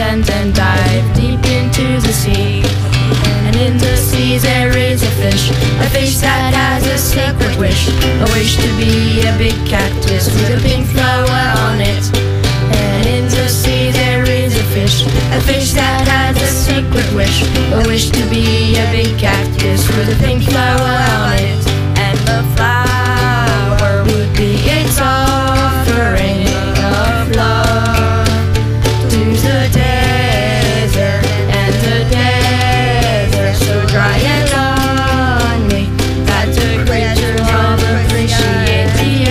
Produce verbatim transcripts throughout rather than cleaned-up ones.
land and dive deep into the sea. And in the sea there is a fish, a fish that has a secret wish, a wish to be a big cactus with a pink flower on it. And in the sea there is a fish, a fish that has a secret wish, a wish to be a big cactus with a pink flower on it. And the flower would be its offering of love to the desert, and the desert so dry and lonely that the creatures all appreciate the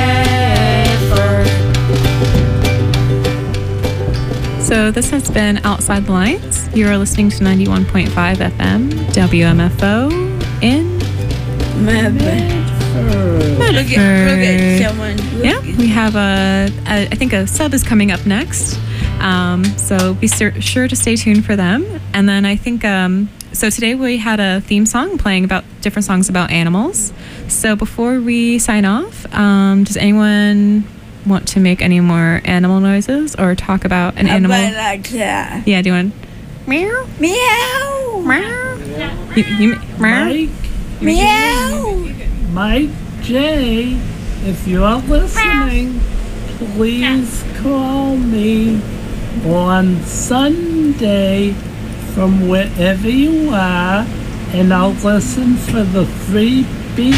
effort. So this has been Outside the Lines. You are listening to ninety-one point five F M W M F O in Medford. Look at, look at someone. Look Yeah, we have a, a, I think a sub is coming up next. Um, so be sur- sure to stay tuned for them. And then I think, um, so today we had a theme song playing about different songs about animals. So before we sign off, um, does anyone want to make any more animal noises or talk about an How animal? about like that? Yeah, do you want meow? Meow. Meow? You, you, meow? Mike, Meow. Mike J, if you're listening, please call me on Sunday from wherever you are, and I'll listen for the free beat.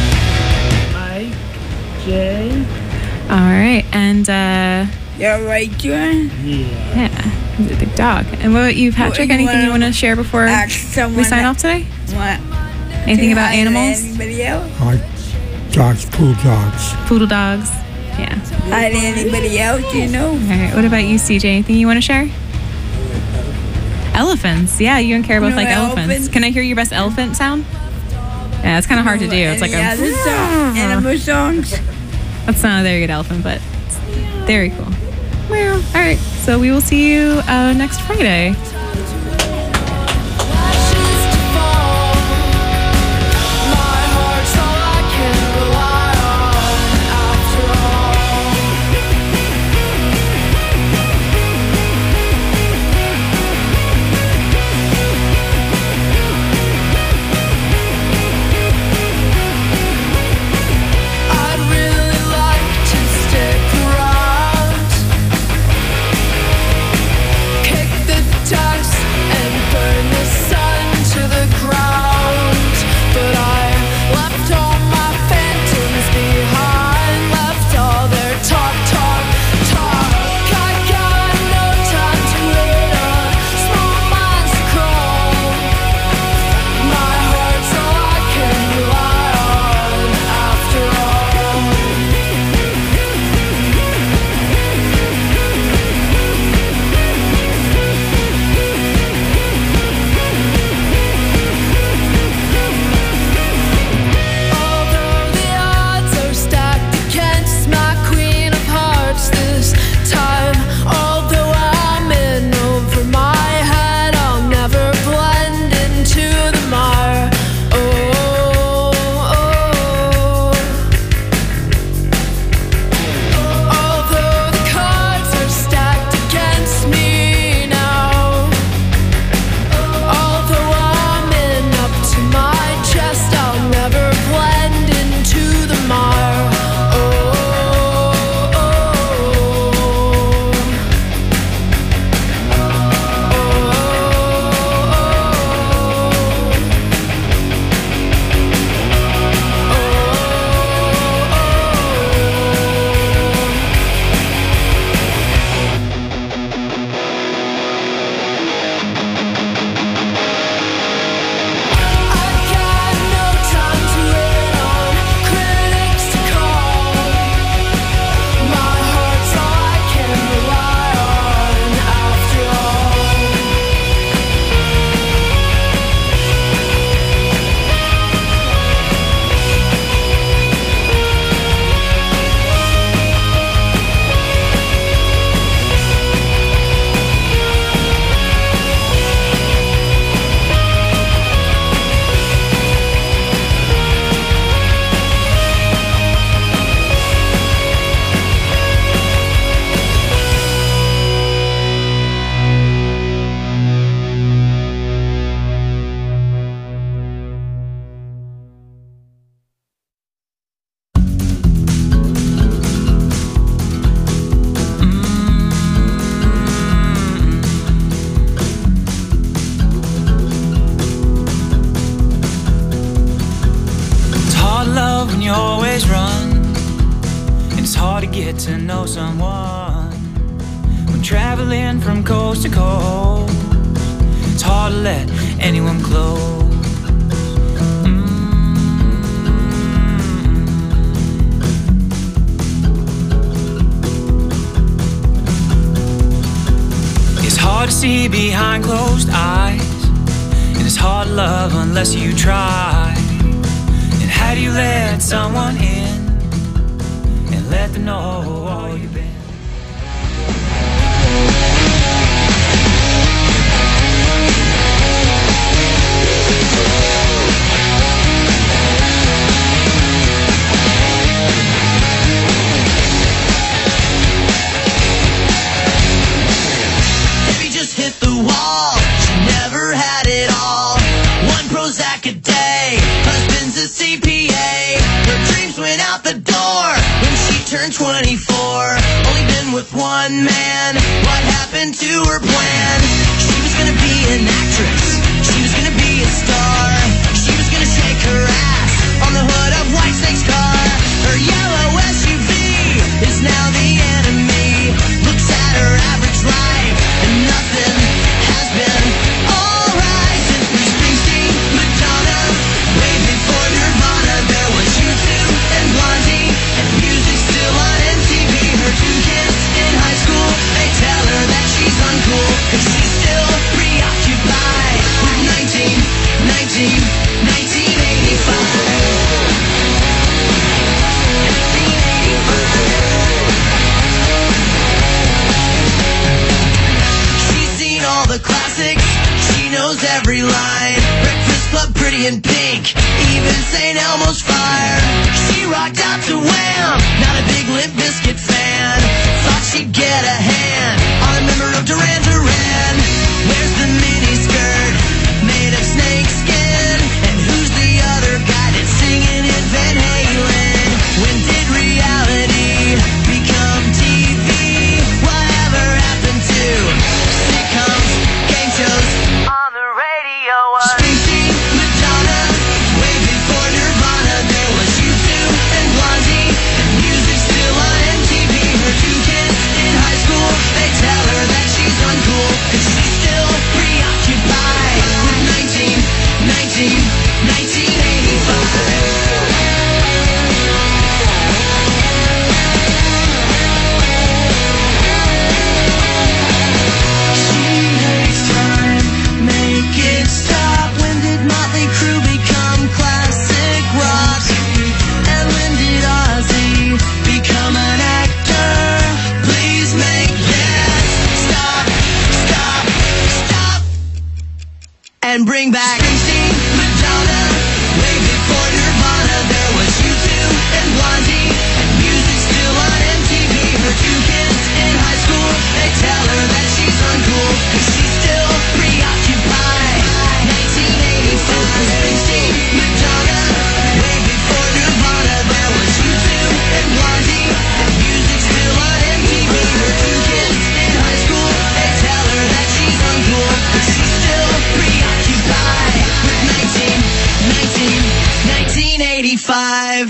Mike J. All right, and uh, You're right, John. Yeah. yeah, he's a big dog. And what about you, Patrick? you Anything you wanna want to share before Ask someone we sign that- off today? What? Anything Say about hi to animals? Anybody else? I like dogs, pool dogs. Poodle dogs? Yeah. Hi to anybody else you know? All right, what about you, C J? Anything you want to share? Elephants. Yeah, you and care both No like elephants. elephants. Can I hear your best elephant sound? Yeah, it's kind of hard to do. It's like Any a... other song, animal songs. That's not a very good elephant, but it's very cool. Well, all right. So we will see you uh, next Friday. Time you always run, and it's hard to get to know someone. When traveling from coast to coast, it's hard to let anyone close. It's hard to see behind closed eyes, and it's hard to love unless you try. And how do you let someone in and let them know all you've been? Hit the wall, she never had it all. One Prozac a day, husband's a C P A. Her dreams went out the door when she turned twenty-four. Only been with one man, what happened to her plan? She was gonna be an actress, she was gonna be a star. She was gonna shake her ass on the hood of Whitesnake's car. Her yellow S U V is now the enemy. Looks at her average life and nothing has been alright since Bruce Springsteen, Madonna, way before Nirvana. There was U two and Blondie, and music still on M T V. Her two kids in high school, they tell her that she's uncool, cause she's still preoccupied with nineteen, nineteen, nineteen eighty-five. All the classics, she knows every line. Breakfast Club, Pretty in Pink, even Saint Elmo's Fire. She rocked out to Wham, not a big Limp Bizkit fan. Thought she'd get a hand on a member of Duran Duran. Where's the mini skirt made of snake skin? And who's the other guy that's singing in Van Halen? When did reality become T V? Whatever happened to sitcoms, game shows on the radio? Springsteen, Madonna, way before Nirvana. There was U two and Blondie, and music still on M T V. Her two kids in high school, they tell her that she's uncool, cause she's still preoccupied with nineteen, nineteen, nineteen eighty-five. Make it stop. When did Motley Crue become classic rock? And when did Ozzy become an actor? Please make this stop, stop, stop, and bring back Springsteen, Madonna, way before Nirvana. There was U two and Blondie, and music still on M T V. Her two kids in high school, they tell her that she's uncool, cause she's still preoccupied. nineteen eighty-four, Springsteen, Madonna, way before Nirvana. There was U two and Blondie, and music still on M T V. Her two kids in high school, they tell her that she's uncool, cause she's still preoccupied with nineteen, nineteen, nineteen eighty-five.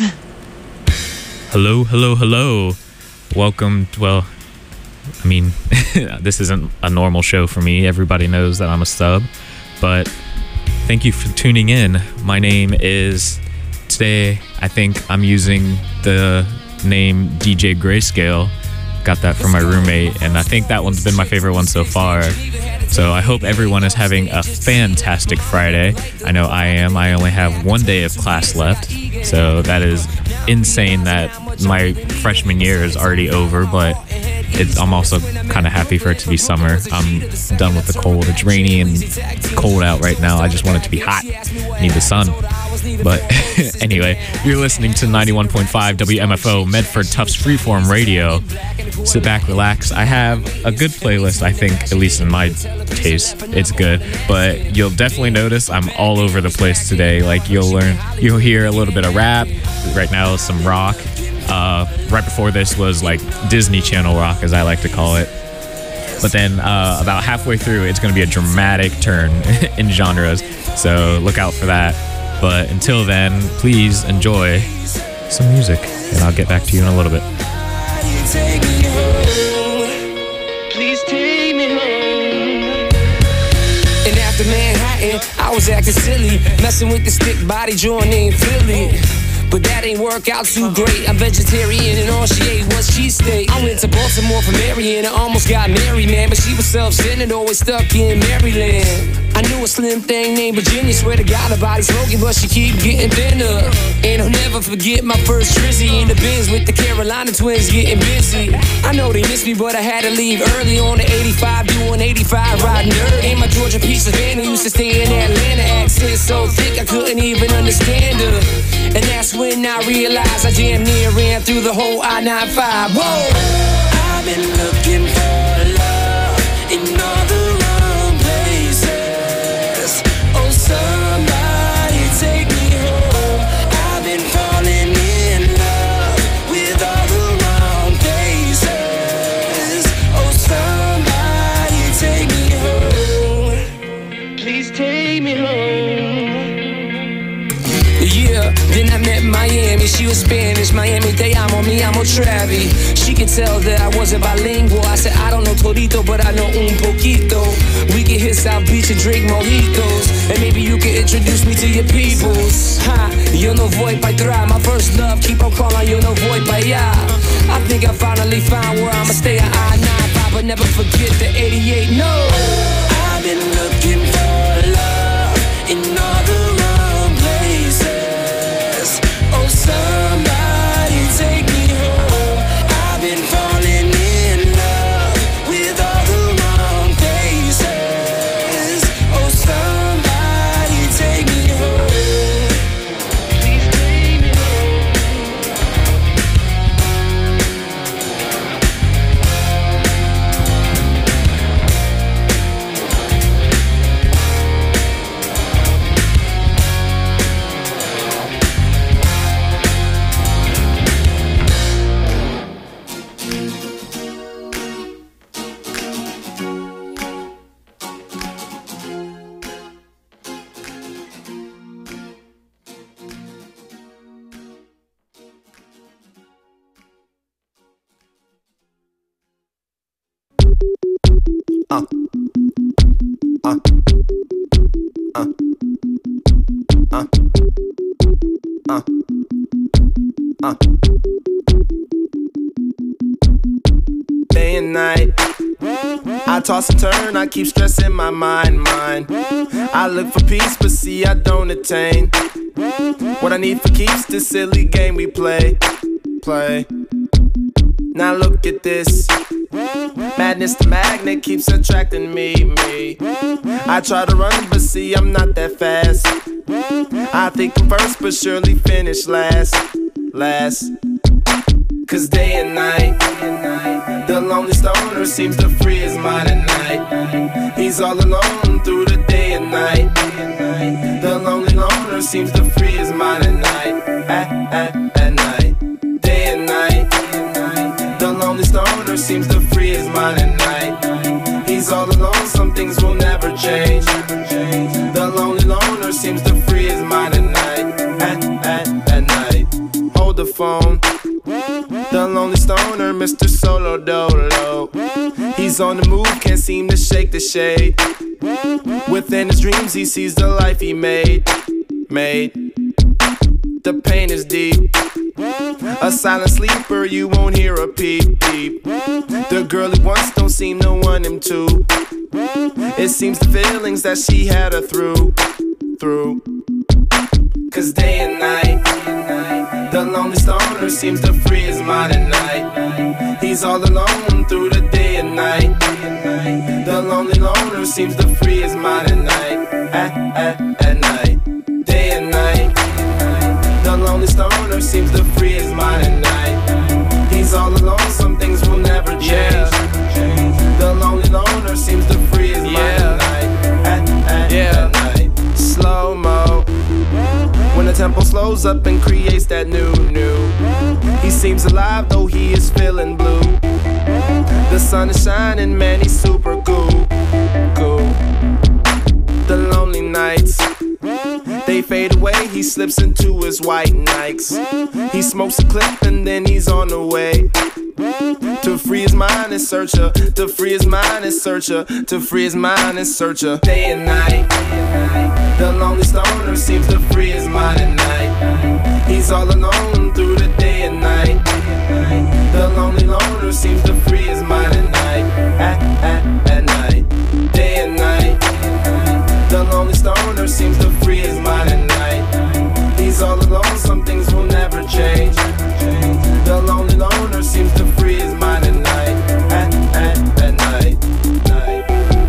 Hello, hello, hello. Welcome. To, well, I mean, this isn't a normal show for me. Everybody knows that I'm a sub, but thank you for tuning in. My name is, today, I think I'm using the name D J Grayscale. Got that from my roommate, and I think that one's been my favorite one so far. So I hope everyone is having a fantastic Friday. I know I am. I only have one day of class left, so that is insane that my freshman year is already over, but it's, I'm also kind of happy for it to be summer. I'm done with the cold. It's rainy and cold out right now. I just want it to be hot. I need the sun. But anyway, you're listening to ninety-one point five W M F O, Medford Tufts Freeform Radio. Sit back, relax. I have a good playlist, I think, at least in my taste. It's good. But you'll definitely notice I'm all over the place today. Like, you'll learn, you'll hear a little bit of rap. Right now, some rock. Uh, right before this was like Disney Channel rock, as I like to call it. But then uh, about halfway through, it's going to be a dramatic turn in genres. So look out for that. But until then, please enjoy some music, and I'll get back to you in a little bit. Take me home. Please take me home. And after Manhattan, I was acting silly, messing with the stick body joint named Philly. But that ain't work out too great. I'm vegetarian and all she ate was cheesesteak. I went to Baltimore for Marion and almost got married, man. But she was self-centered, always stuck in Maryland. I knew a slim thing named Virginia. Swear to God, her body's smoking, but she keep getting thinner. And I'll never forget my first Drizzy in the Benz with the Carolina twins getting busy. I know they miss me, but I had to leave early on the eighty-five, doing eighty-five, riding dirt. In my Georgia pizza van, I used to stay in Atlanta. Accent so thick I couldn't even understand her. And that's when I realized I damn near ran through the whole I ninety-five. Whoa! I've been looking for love in all the wrong places. Oh, somebody take me home. I've been falling in love with all the wrong places. Oh, somebody take me home. Please take me home. Yeah, then I met Miami, she was Spanish. Miami, te amo, mi amo Travi. She could tell that I wasn't bilingual. I said, I don't know todito, but I know un poquito. We can hit South Beach and drink mojitos, and maybe you can introduce me to your peoples. Ha, yo no voy pa' atrás. My first love, keep on calling, yo no voy pa' allá. I think I finally found where I'ma stay at I ninety-five, but never forget the eighty-eight, no. I've been looking for love in all the wrong places. Oh, somebody take me home. I've been falling in love with all the wrong places. Oh, somebody take me home. Please take me home. Uh. Uh. Uh. Uh. Uh. Uh. Day and night, I toss and turn, I keep stressing my mind, mind. I look for peace, but see I don't attain what I need for keeps this silly game we play, play. Now look at this. Madness, the magnet keeps attracting me, me. I try to run, but see I'm not that fast. I think I'm first, but surely finish last, last. Cause day and night, the lonely stoner seems to free his mind at night. He's all alone through the day and night. The lonely loner seems to free his mind at night, at, at, at night. Day and night, the lonely stoner seems to free his mind at night. He's all alone, some things will never change. The lonely loner seems to free his mind at night, at, at, at night. Hold the phone. The lonely stoner, Mister Solo Dolo. He's on the move, can't seem to shake the shade. Within his dreams he sees the life he made, made. The pain is deep. A silent sleeper, you won't hear a peep, peep. The girl he wants don't seem to want him to. It seems the feelings that she had her through, through. Cause day and night, the lonely stoner seems to free his mind at night. He's all alone through the day and night. The lonely loner seems to free his mind at night, at, at, at night. Day and night, the lonely stoner seems to free his mind at night. He's all alone, some things will never change. Yeah. The lonely loner seems to free his mind yeah. at night, at, at, yeah. at night. Slow-mo, when the tempo slows up and creates that new, new. He seems alive though he is feeling blue. The sun is shining, man, he's super cool, cool. The lonely nights, they fade away, he slips into his white Nikes. He smokes a clip and then he's on the way. To free his mind and search her, to free his mind and search her, to free his mind and search her. Day and night, the lonely stoner seems to free his mind at night. He's all alone through the day and night. The lonely loner seems to free his mind at night, at, at, at night. Day and night, the lonely stoner seems to free his mind at night. He's all alone, some things will never change. The lonely loner seems to free his mind at night, at, at, at night, night.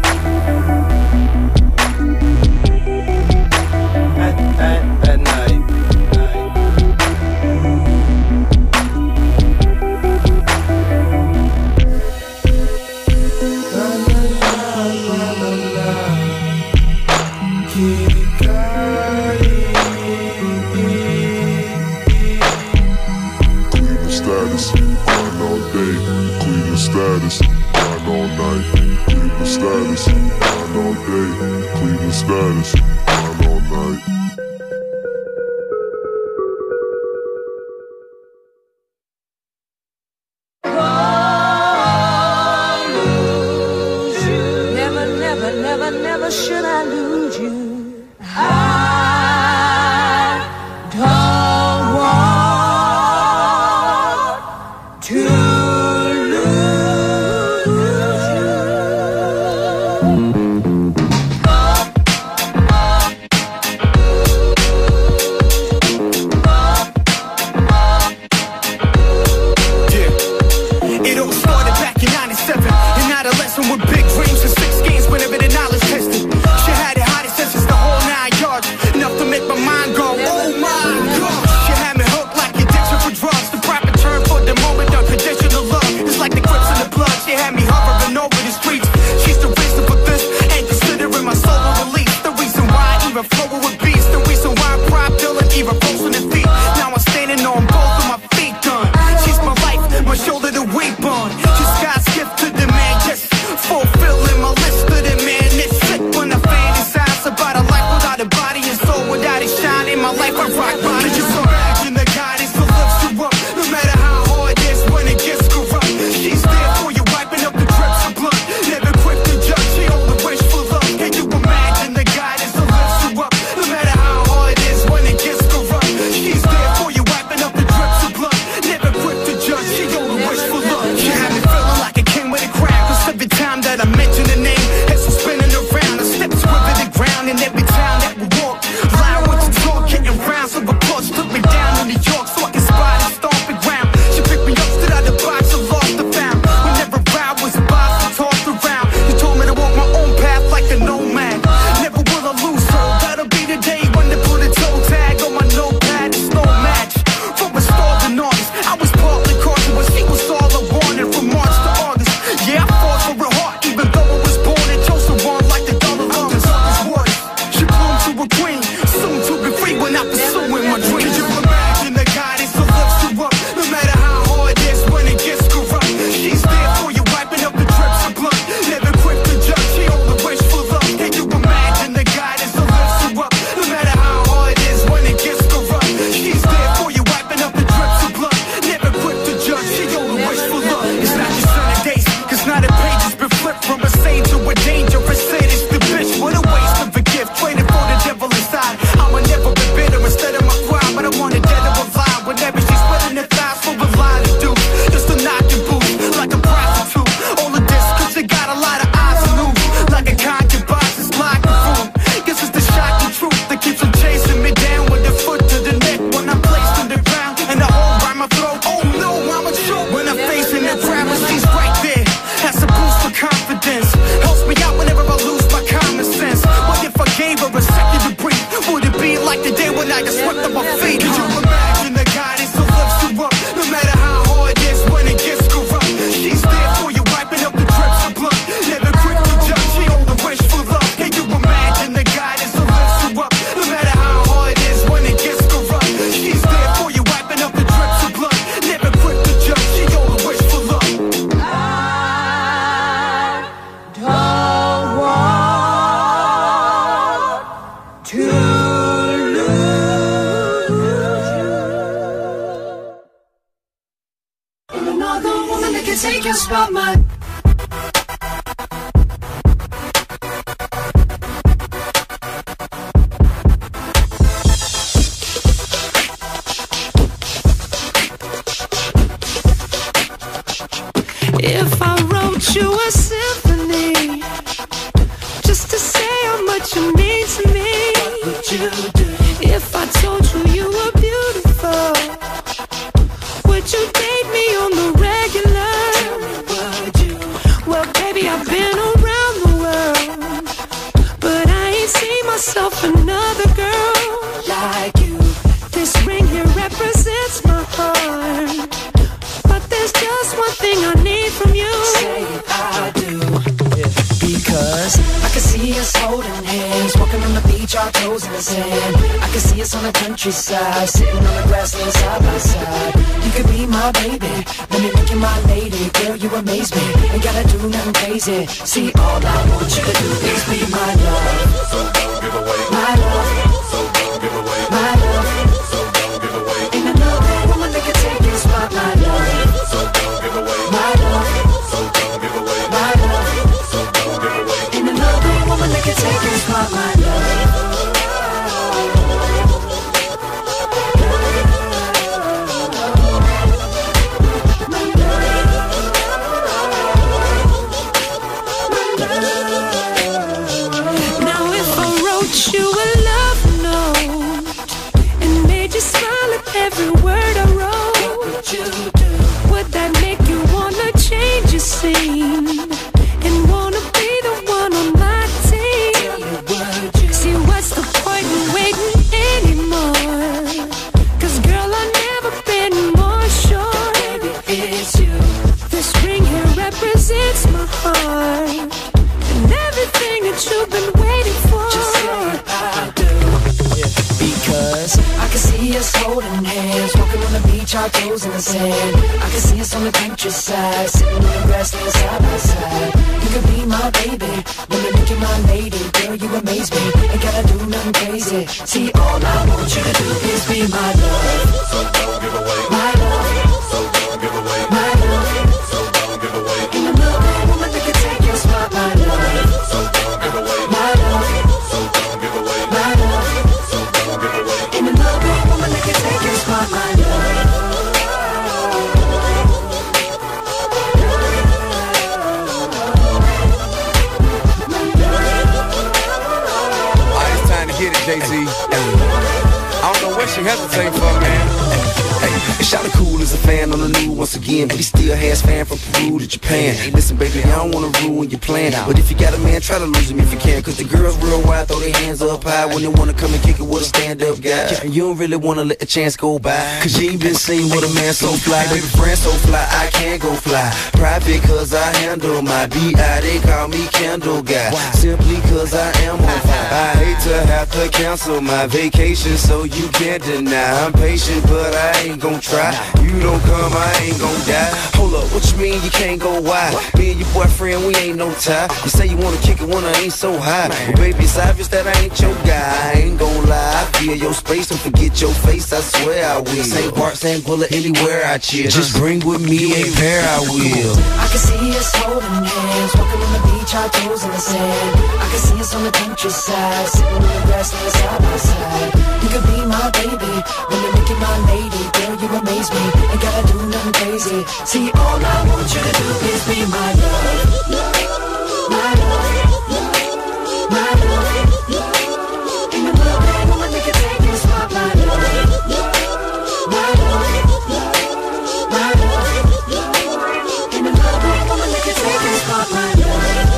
At, at, at night, night. La, la, la, la, la, la. Hikari. Status, grind all day. Cleveland status, grind all night. Cleveland status, grind all day. Cleveland status, grind all night. Never, never, never, never should I lose you. I don't want to lose you. Yeah, it all started back in ninety-seven. An adolescent with big dreams and six games whenever the knowledge tested. She had it hot, it says it's the whole nine yards. Enough to make my mind go, oh my God. She had me hooked like addiction for drugs. The proper term for the moment, unconditional love. It's like the grips in the blood. She had me hovering over the streets. She's the reason for this, ain't considering my soul release. The reason why I even flow with beats. The reason why I'm prop dealing, even posting the feet. Now I'm standing on both of my feet done. She's my life, my shoulder to weep on. She's God's gift to the man, just fulfilling my list of the man. It's sick when I fantasize about a life without a body and soul, without a shine in my life. I rock body. Just imagine the goddess who lifts you up, no matter how hard it is when it gets corrupt. She's there for you, wiping up the drips of blood. Never quick to judge, she only wish for love. Can you imagine the goddess who lifts you up, no matter how hard it is when it gets corrupt? She's there for you, wiping up the drips of blood. Never quick to judge, she only wish for love. She had me feeling like a king with a crown, cause every time that I mention the name, heads are spinning around. The steps whipping the ground in every town that we walk. Loud with the talk, getting rounds of applause. Took me down to New York so I can spot and stomp the ground. She picked me up, stood out the box, and lost the found. Whenever I was about to toss around, you told me to walk my own path like a nomad. Never will I lose her, that'll be the day when they put a toe tag on my notepad. It's no match from a starving artist. I was partly cautious, but she was all I wanted from March to August. Yeah, I fought for her heart, even though I was born and chose to run like the dollar longest August was. She bloomed to a queen, soon to be free when I pursuing my dreams. Can you imagine the goddess who lifts you up, no matter how hard it is when it gets corrupt? She's there for you, wiping up the drips of blood. Never quick to judge, she only wish for love. Can you imagine the goddess who lifts you up, no matter how hard it is when it gets corrupt? She's there for you, wiping up the drips of blood. Never quick to judge, she only wish for love. It's not just certain days, cause not a page has been flipped from a saint to a dangerous sadist. The bitch, what a waste of a gift, trading for the devil inside. I'ma never be bitter instead of my crime, but I want it dead or alive. Whenever she's willing to thighs for a lie to do, just to knock and boost like a prostitute. All of this, cause you got a lot of eyes to lose, like a concubine, it's like a fool. Guess it's the shocking truth that keeps on chasing me down with the foot to the neck when I'm placed on the ground and the hole by my throat. Oh no, I'm a joke when I'm facing the crowd, but she's right there. Has a boost for confidence, helps me out whenever I lose my common sense. What if I gave her a second to breathe? Would it be like the day when I got swept on my feet? Could you imagine the goddess who lifts you up, no matter how hard it is when it gets corrupt? She's there for you, wiping up the drips of blood. Never quick to judge, she only wish for love. Can you imagine the goddess who lifts you up, no matter how hard it is when it gets corrupt? She's there for you, wiping up the drips of blood. Never quick to judge, she only wish for love. Don't want to lose spotlight. If I wrote you a symphony just to say how much you mean to me, what would you do? If I told you you were beautiful, would you date me on the regular? Tell me, would you? Well, baby, I've been around the world, but I ain't seen myself another girl like you. This ring here represents my heart, but there's just one thing I need from you. Say I do, yeah. Because I can see us holding hands, walking on the beach, our toes in the sand. I can see us on the countryside, sitting on the grassland side by side. You could be my baby, let me make you my lady. Girl, you amaze me, ain't gotta do nothing crazy. See, all I want you to do is be my love. So don't give away my love. So don't give away my love. So don't give away. Ain't another woman that can take your spot, my love. So don't give away my love. So don't give away my love. So don't give away. Ain't another woman that can take your spot, my love. Now if I wrote you a love note and made you smile at every word I wrote, what would you do? Would that make you wanna change your scene and wanna be the one on my team? See, what's the point in waiting anymore? Cause girl, I've never been more sure. Baby, it's you. This ring here represents my heart and everything that you've been waiting for. Just say I do, yeah. Because I can see us holding hands, walking on the beach, our toes in the sand. I can see us on the countryside, sitting on the grassland side by side. You could be my baby, let me make you my lady. Girl, you amaze me, ain't gotta do nothing crazy. See, all I want you to do is be my love. So don't give away my love. So don't give away my love. So don't give away. Ain't another woman that can take your spot, my love. So don't give away my love. So don't give away my love. So don't give away. Ain't another woman that can take your spot, my love. Alright, it's time to get it, Jay-Z. I don't know what she hesitating for, man. Hey, Shawty cool as a fan on the news once again, but he still has fan from Peru to Japan. Hey, listen, baby, I don't wanna ruin your plan, but if you got a man, try to lose him if you can. Cause the girls real wild, throw their hands up high when they wanna come and kick it with a stand-up guy. And you don't really wanna let the chance go by, cause you ain't been seen with a man so fly. Baby, friend so fly, I can't go fly. Private cause I handle my B I, they call me Candle Guy. Simply cause I am on fire. I hate to have to cancel my vacation, so you can't deny. I'm patient, but I ain't gon' try. You don't come, I ain't gon' die. Hold up, what you mean you can't go wide? Me and your boyfriend, we ain't no tie. You say you wanna kick it when I ain't so high. Well, baby, it's obvious that I ain't your guy. I ain't gon' lie, I feel your space. Don't forget your face, I swear I will. Saint Bart, Saint Bullet, anywhere I chill. Just bring with me a pair, I will. I can see us holding hands, walking on the beach, our toes in the sand. I can see us on the countryside, sitting on the grassland side by side. You could be my baby, let me make you my lady. Girl, you amaze me, ain't gotta do nothing crazy. See, all I want you to do is be my love. My love. My love. Ain't another woman that can take your spot, my love. My love. My love. Ain't another woman that can take your spot, my love.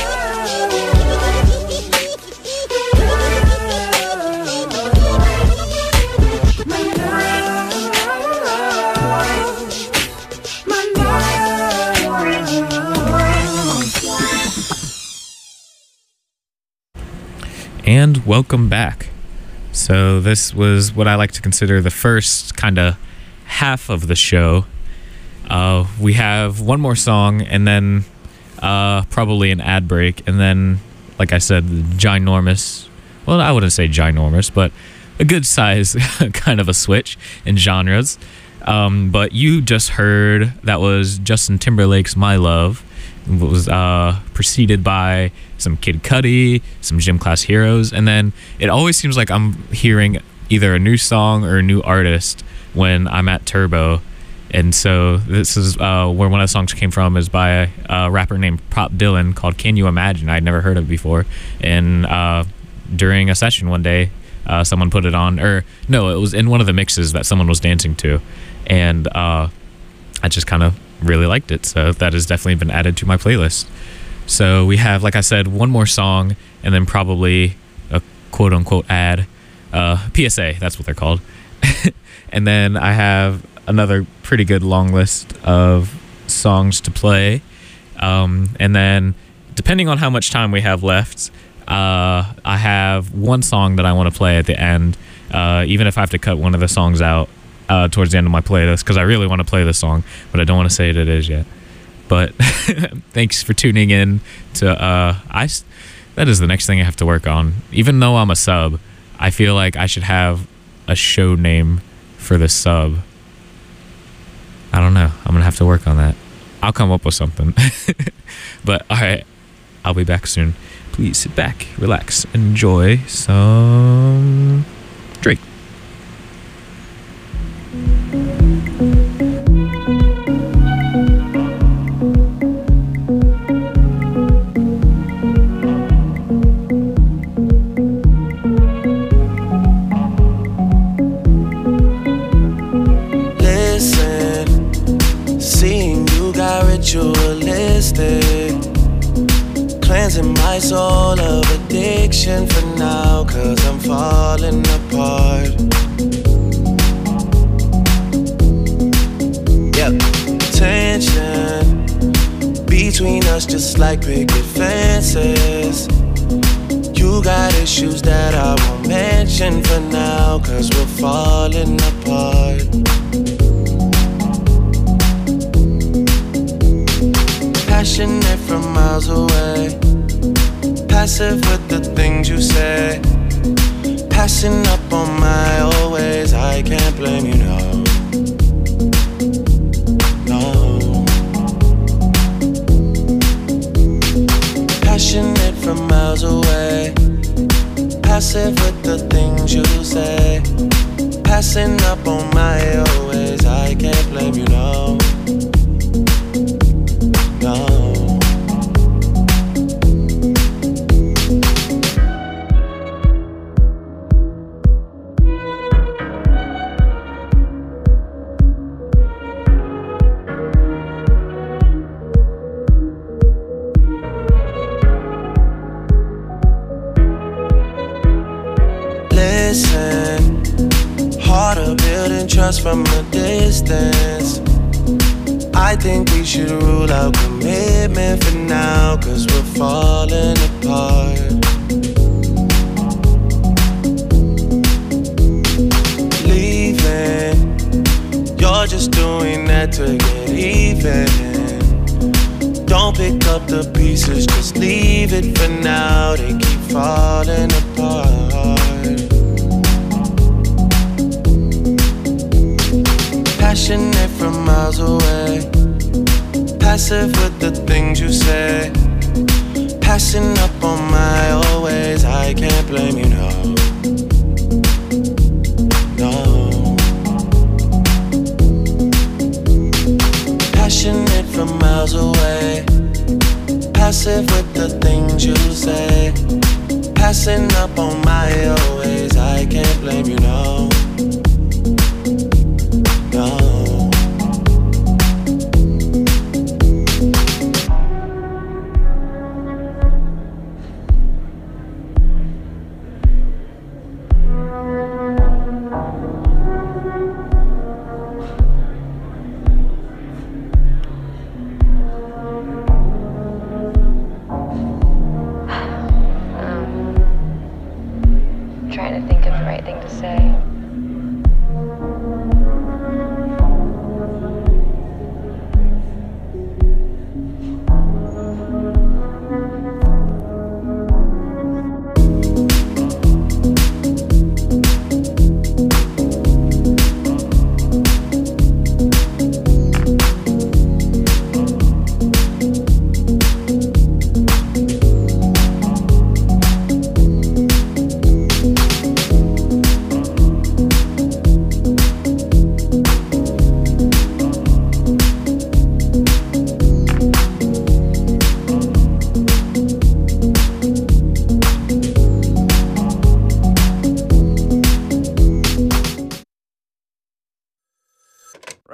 And welcome back. So this was what I like to consider the first kind of half of the show. Uh, we have one more song and then uh, probably an ad break. And then, like I said, ginormous, well, I wouldn't say ginormous, but a good size kind of a switch in genres. Um, but you just heard, that was Justin Timberlake's My Love. It was uh, preceded by some Kid Cudi, some Gym Class Heroes, and then it always seems like I'm hearing either a new song or a new artist when I'm at Turbo. And so this is uh, where one of the songs came from, is by a, a rapper named Prop Dylan called Can You Imagine? I'd never heard of it before. And uh, during a session one day, uh, someone put it on, or no, it was in one of the mixes that someone was dancing to. And uh, I just kind of really liked it. So that has definitely been added to my playlist. So we have, like I said, one more song and then probably a quote unquote ad, uh, P S A, that's what they're called. And then I have another pretty good long list of songs to play. Um, and then depending on how much time we have left, uh, I have one song that I want to play at the end, uh, even if I have to cut one of the songs out uh, towards the end of my playlist, because I really want to play this song, but I don't want to say what it is yet. But thanks for tuning in to, uh, I, that is the next thing I have to work on. Even though I'm a sub, I feel like I should have a show name for the sub. I don't know. I'm going to have to work on that. I'll come up with something. But, all right, I'll be back soon. Please sit back, relax, enjoy some Drake. Ritualistic, cleansing my soul of addiction for now, cause I'm falling apart. Yep, tension between us just like picket fences. You got issues that I won't mention for now, cause we're falling apart. Passionate from miles away, passive with the things you say, passing up on my old ways. I can't blame you, no, no. Passionate from miles away, passive with the things you say, passing up on my old ways. I can't blame you, no. No. Listen, harder building trust from a distance. I think we should rule out commitment for now, cause we're falling apart. Leaving, you're just doing that to get even. Don't pick up the pieces, just leave it for now. They keep falling apart. Passionate from miles away, passive with the things you say, passing up on my old ways. I can't blame you, no, no. Passionate from miles away, passive with the things you say, passing up on my old ways. I can't blame you, no. Trying to think of the right thing to say.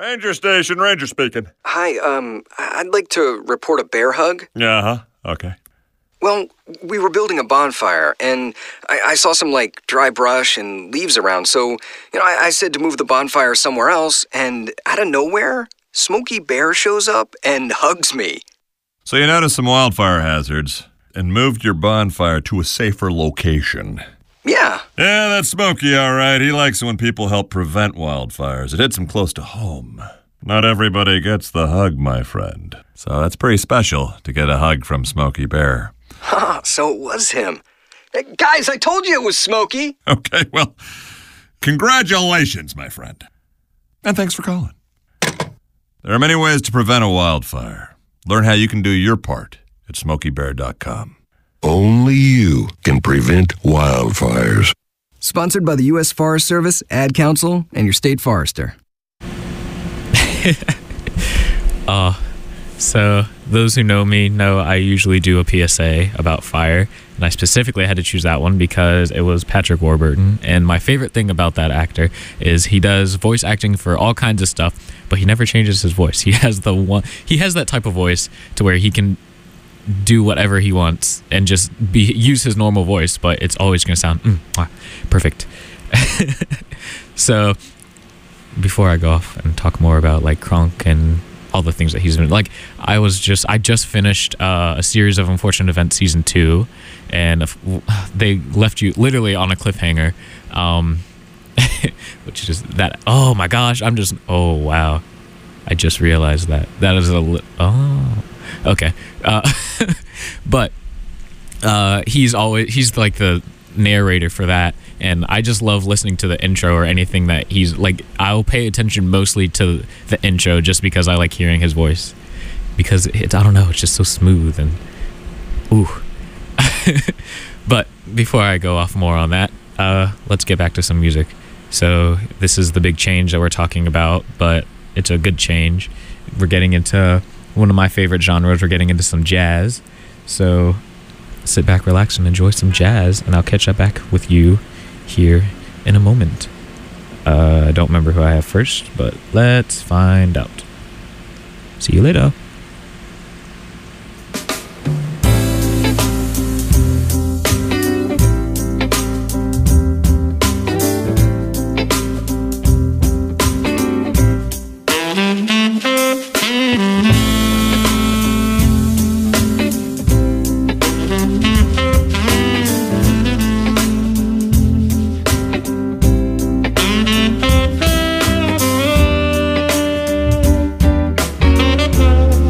Ranger station, Ranger speaking. Hi, um, I'd like to report a bear hug. Uh-huh, okay. Well, we were building a bonfire, and I, I saw some, like, dry brush and leaves around, so, you know, I, I said to move the bonfire somewhere else, and out of nowhere, Smokey Bear shows up and hugs me. So you noticed some wildfire hazards and moved your bonfire to a safer location. Yeah. Yeah, that's Smokey, all right. He likes it when people help prevent wildfires. It hits him close to home. Not everybody gets the hug, my friend. So that's pretty special to get a hug from Smokey Bear. Huh, so it was him. Hey, guys, I told you it was Smokey. Okay, well, congratulations, my friend. And thanks for calling. There are many ways to prevent a wildfire. Learn how you can do your part at smokey bear dot com. Only you can prevent wildfires. Sponsored by the U S Forest Service, Ad Council, and your state forester. uh, so those who know me know I usually do a P S A about fire, and I specifically had to choose that one because it was Patrick Warburton, and my favorite thing about that actor is he does voice acting for all kinds of stuff, but he never changes his voice. He has the one, he has that type of voice to where he can do whatever he wants and just be use his normal voice, but it's always going to sound mm, ah, perfect. So before I go off and talk more about like Kronk and all the things that he's been like, I was just I just finished uh, a series of Unfortunate Events season two, and they left you literally on a cliffhanger, um, which is that. Oh my gosh, I'm just oh wow, I just realized that that is a li- oh. Okay, uh, but uh, he's always he's like the narrator for that, and I just love listening to the intro or anything that he's like. I'll pay attention mostly to the intro just because I like hearing his voice, because it's I don't know, it's just so smooth and ooh. But before I go off more on that, uh, let's get back to some music. So this is the big change that we're talking about, but it's a good change. We're getting into one of my favorite genres. We're getting into some jazz. So sit back, relax, and enjoy some jazz, and I'll catch up back with you here in a moment. Uh, I don't remember who I have first, but let's find out. See you later. Thank you.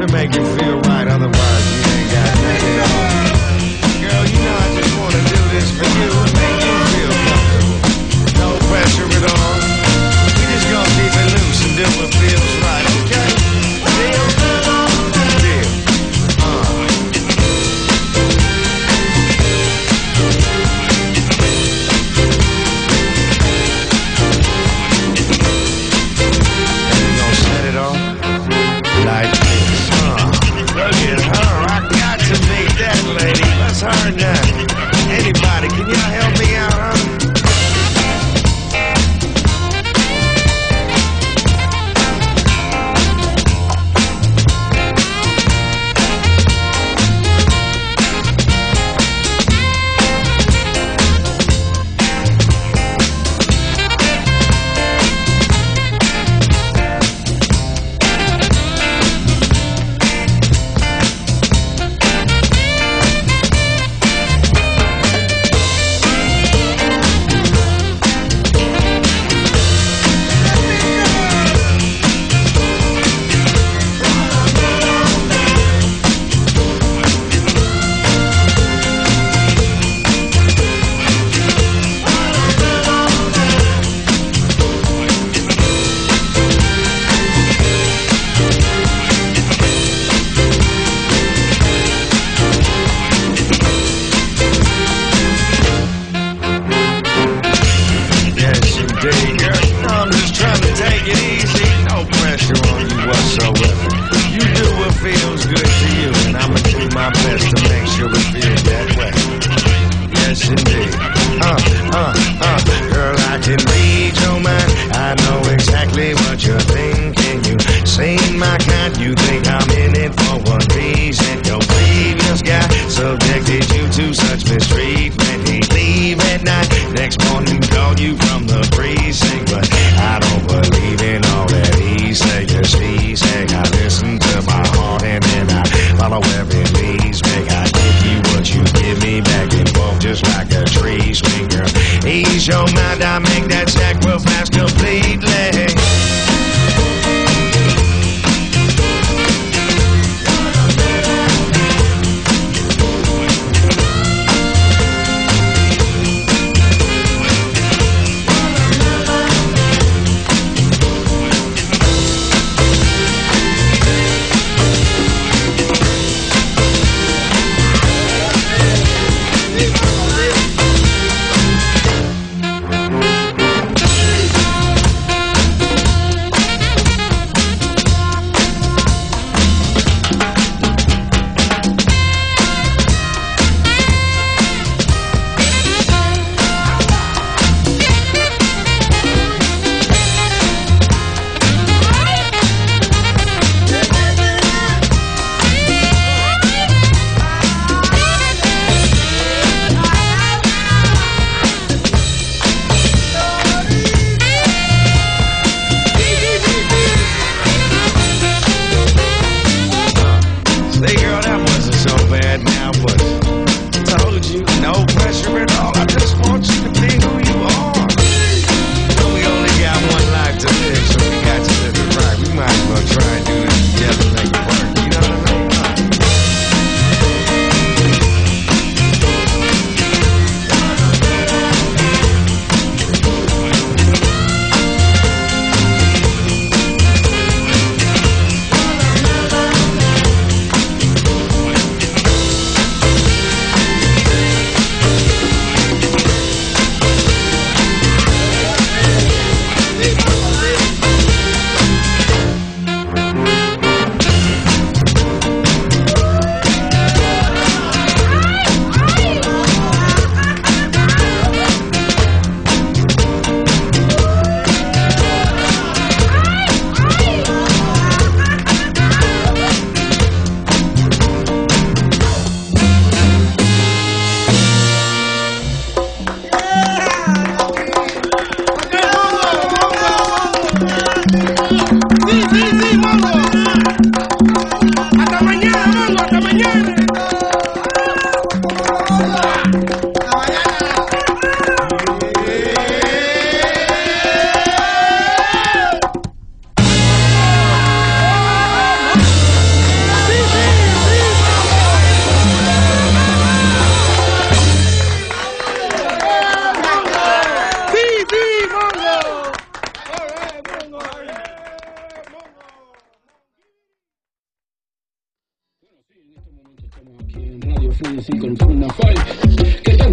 to make you feel right, otherwise you ain't got nothing on. Girl, you know I just wanna do this for you and make you feel comfortable. No pressure at all. We just gonna keep it loose and do what feels right, okay? Deal? Deal. Uh. And we gonna set it off like this. Uh. Look at her, I got to meet that lady. What's her name? Anybody, can y'all help me out, huh?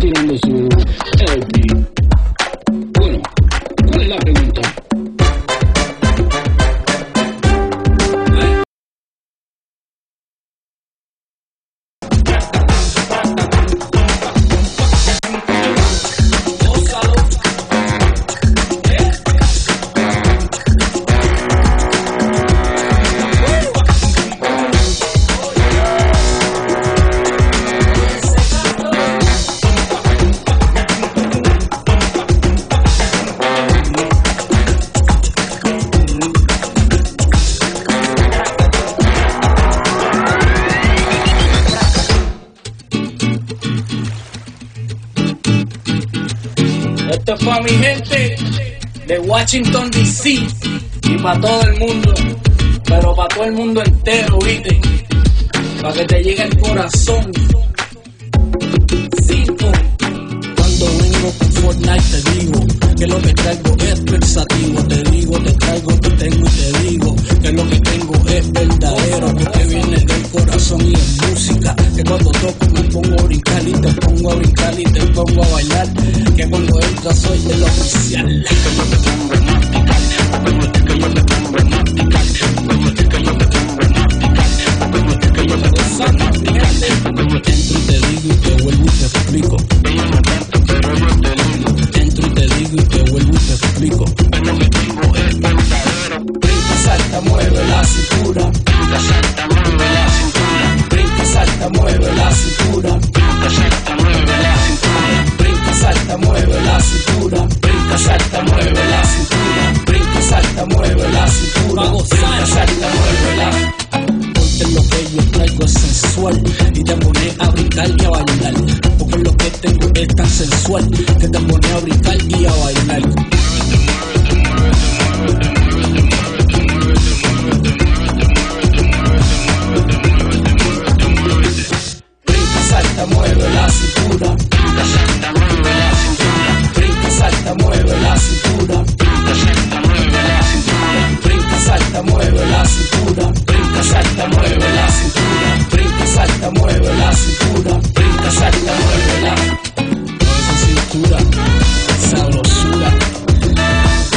tirando su L P. Bueno, ¿cuál es la pregunta? Esto es para mi gente de Washington D C y para todo el mundo, pero para todo el mundo entero, ¿viste? Para que te llegue el corazón. Cinco. Cuando vengo con Fortnite te digo que lo que traigo es pensativo. Te digo, te traigo, te tengo y te digo que lo que tengo es verdadero, porque viene del corazón y es música. Que cuando toco me pongo a brincar y te pongo a brincar y te pongo a bailar. Que cuando entras soy el oficial. Entro y te digo y te vuelvo y te explico. Entro y te digo y te vuelvo y te explico. Brinca, salta, mueve la cintura. Brinca, salta, mueve la cintura. Brinca, salta, mueve la cintura. Brinca, salta, mueve la cintura. Brinca, salta, mueve la cintura. Brinca, salta, mueve la cintura. Brinca, salta, mueve la cintura. Brinca, salta, mueve la. Porque lo que yo traigo es sensual y te pone a brincar y a bailar. Porque lo que tengo es tan sensual que te pone a brincar y a bailar. Brinca, salta, mueve la cintura. Brinca, salta, mueve la cintura. Brinca, salta, mueve la cintura. Brinca, salta, mueve la cintura. Brinca, salta, mueve la cintura. Brinca, salta, mueve la cintura. Brinca, salta, mueve la cintura. Brinca, salta, mueve la. Mueve esa cintura, sabrosura.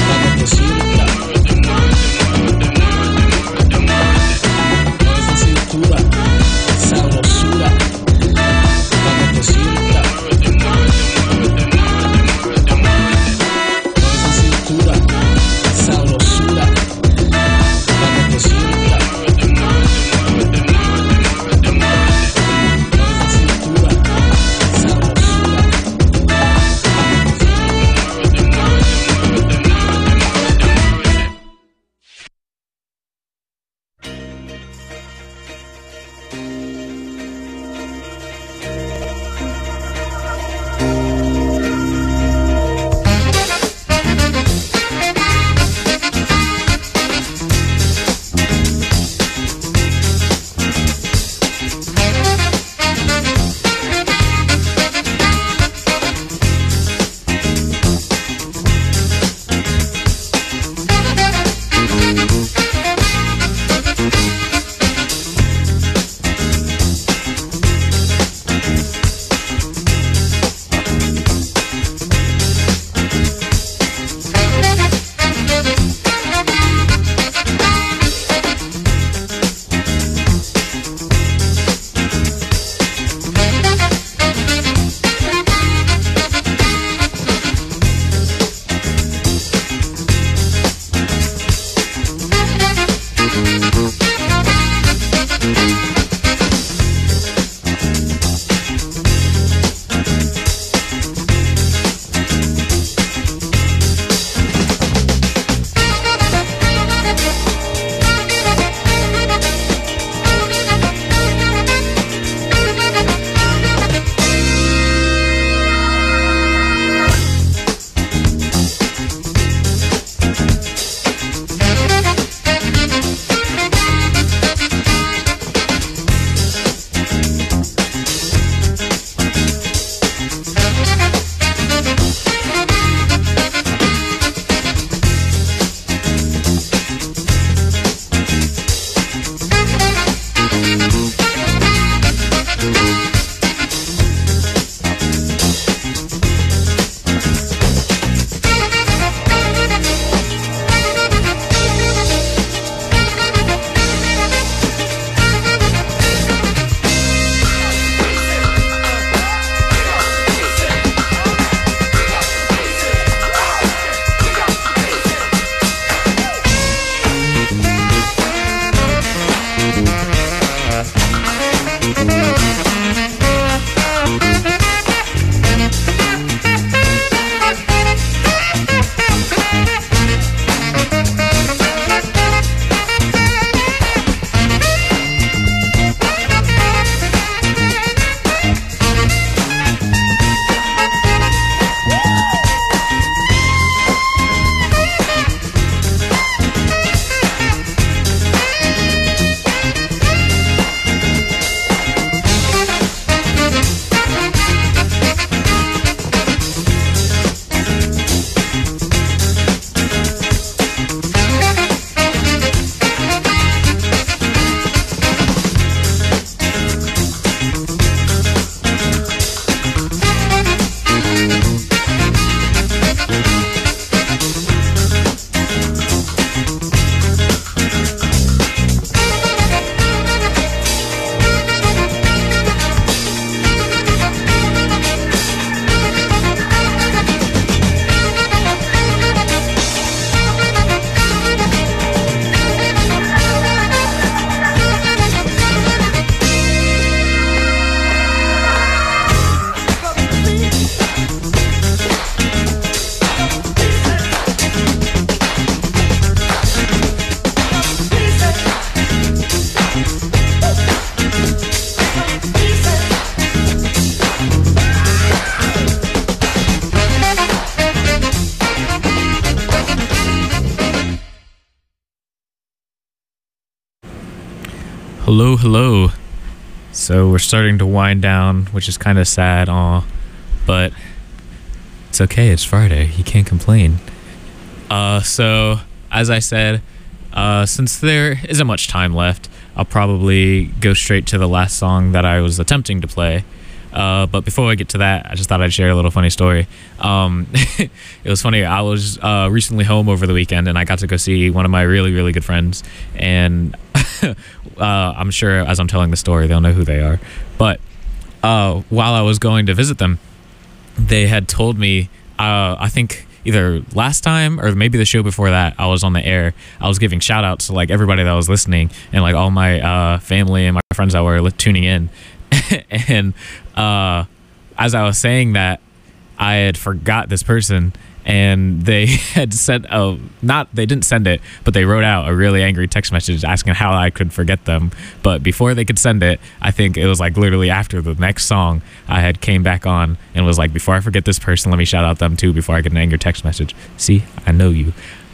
Hello, hello. So we're starting to wind down, which is kind of sad, aw, but it's okay. It's Friday. You can't complain. Uh, so as I said, uh, since there isn't much time left, I'll probably go straight to the last song that I was attempting to play. Uh, but before I get to that, I just thought I'd share a little funny story. Um, it was funny. I was uh, recently home over the weekend, and I got to go see one of my really, really good friends. And uh, I'm sure as I'm telling the story, they'll know who they are. But uh, while I was going to visit them, they had told me, uh, I think either last time or maybe the show before that, I was on the air. I was giving shout outs to like everybody that was listening and like all my uh, family and my friends that were tuning in. And uh, as I was saying that, I had forgot this person, and they had sent a not they didn't send it, but they wrote out a really angry text message asking how I could forget them. But before they could send it, I think it was like literally after the next song, I had came back on and was like, before I forget this person, let me shout out them too before I get an angry text message. See, I know you.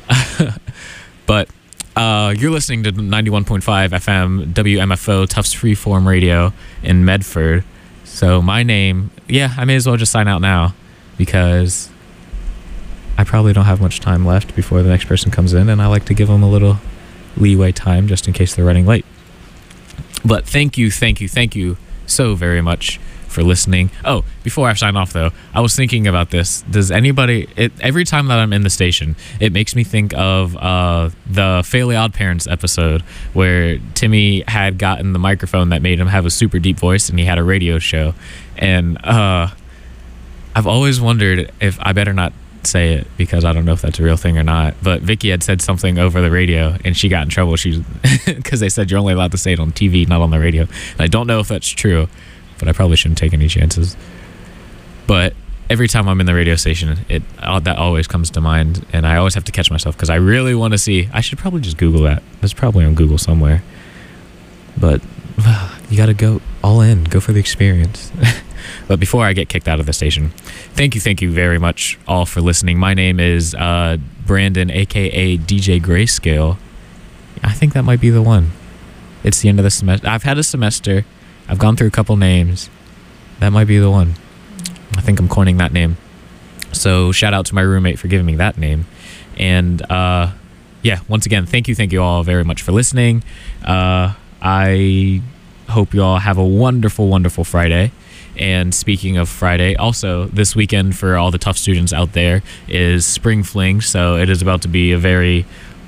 But Uh, you're listening to ninety-one point five F M W M F O Tufts Freeform Radio in Medford. So my name, yeah, I may as well just sign out now because I probably don't have much time left before the next person comes in, and I like to give them a little leeway time just in case they're running late. But thank you, thank you, thank you so very much for listening. Oh, before I sign off though, I was thinking about this. Does anybody, it, every time that I'm in the station, it makes me think of uh, the Fairly Odd Parents episode where Timmy had gotten the microphone that made him have a super deep voice, and he had a radio show. And uh, I've always wondered if I better not say it because I don't know if that's a real thing or not, but Vicky had said something over the radio and she got in trouble. She because they said you're only allowed to say it on T V, not on the radio. And I don't know if that's true, but I probably shouldn't take any chances. But every time I'm in the radio station, it uh, that always comes to mind, and I always have to catch myself because I really want to see. I should probably just Google that. That's probably on Google somewhere. But uh, you got to go all in, go for the experience. But before I get kicked out of the station, thank you, thank you very much all for listening. My name is uh, Brandon, aka D J Grayscale. I think that might be the one. It's the end of the semester. I've had a semester. I've gone through a couple names. That might be the one. I think I'm coining that name. So shout out to my roommate for giving me that name. And uh, yeah, once again, thank you, thank you all very much for listening. Uh, I hope you all have a wonderful, wonderful Friday. And speaking of Friday, also this weekend for all the Tufts students out there is Spring Fling. So it is about to be a very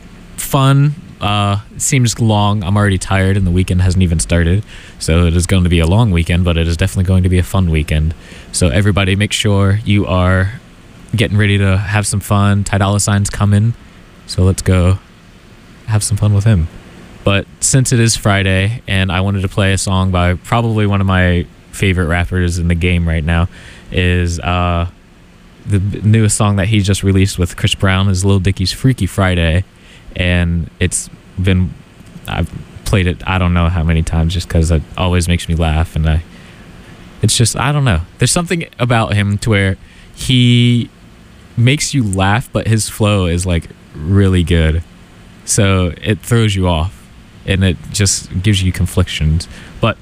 fun, Uh, it seems long. I'm already tired and the weekend hasn't even started. So it is going to be a long weekend, but it is definitely going to be a fun weekend. So everybody make sure you are getting ready to have some fun. Ty Dolla Sign's coming. So let's go have some fun with him. But since it is Friday and I wanted to play a song by probably one of my favorite rappers in the game right now, is uh, the newest song that he just released with Chris Brown is Lil Dicky's Freaky Friday. And it's been, I've played it I don't know how many times just because it always makes me laugh. And I, it's just, I don't know. There's something about him to where he makes you laugh, but his flow is like really good. So it throws you off and it just gives you conflictions. But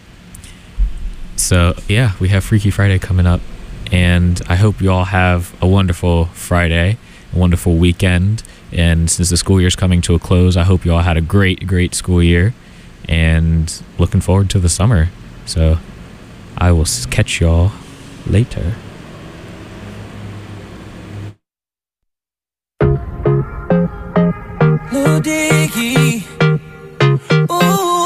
so yeah, we have Freaky Friday coming up. And I hope you all have a wonderful Friday, a wonderful weekend. And since the school year's coming to a close, I hope you all had a great, great school year and looking forward to the summer. So I will catch y'all later. Lil Dicky. Ooh.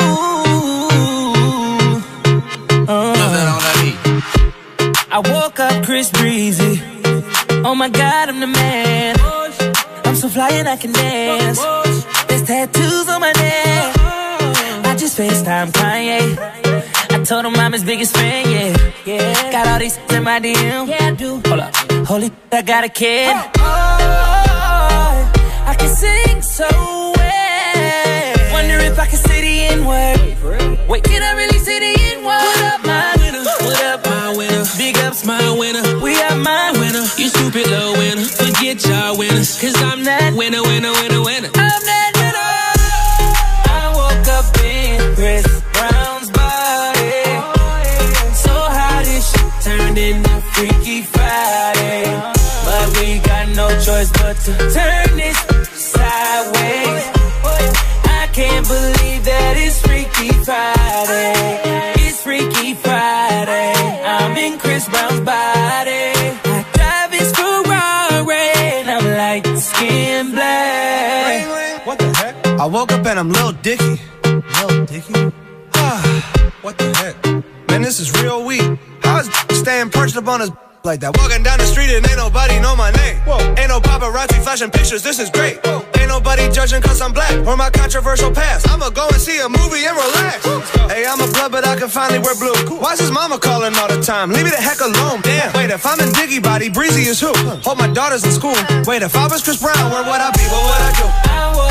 Uh. I woke up Chris Breezy. Oh my God, I'm the man. I'm so fly and I can dance. There's tattoos on my neck. I just FaceTime Kanye. I told him I'm his biggest fan, yeah. yeah. Got all these in my D M. Yeah, I do. Hold up. Holy, I got a kid. Oh, oh, I can sing so well. Wonder if I can say the N-word. Wait, can I really say the N-word? What up, my winner? What up, my winner? Big ups, my winner. We are my winner. You stupid little winner. Forget y'all winners. Cause I'm that winner, winner, winner, winner. I'm that winner. I woke up in Chris turning to Freaky Friday. But we got no choice but to turn this sideways. I can't believe that it's Freaky Friday. It's Freaky Friday. I'm in Chris Brown's body. I drive his Ferrari and I'm like skin black. What the heck? I woke up and I'm Lil Dicky. Lil Dicky? Ah, what the heck? Man, this is real weak. I was staying perched up on his like that. Walking down the street and ain't nobody know my name. Whoa. Ain't no paparazzi flashing pictures, this is great. Whoa. Ain't nobody judging cause I'm black or my controversial past. I'ma go and see a movie and relax. Hey, I'm a blood but I can finally wear blue. Why's his mama calling all the time? Leave me the heck alone, damn. Wait, if I'm in Diggy Body, Breezy is who? Hold my daughters in school. Wait, if I was Chris Brown, where would I be? What would I do? I